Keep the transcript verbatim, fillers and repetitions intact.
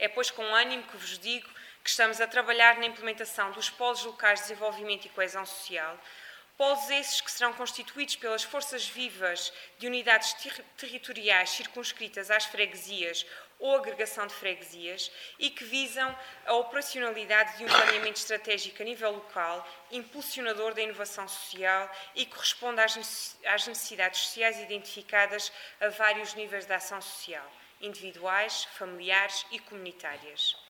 É, pois, com ânimo que vos digo que estamos a trabalhar na implementação dos polos locais de desenvolvimento e coesão social, polos esses que serão constituídos pelas forças vivas de unidades ter- territoriais circunscritas às freguesias ou agregação de freguesias e que visam a operacionalidade de um planeamento estratégico a nível local, impulsionador da inovação social e que corresponde às necessidades sociais identificadas a vários níveis de ação social, individuais, familiares e comunitárias.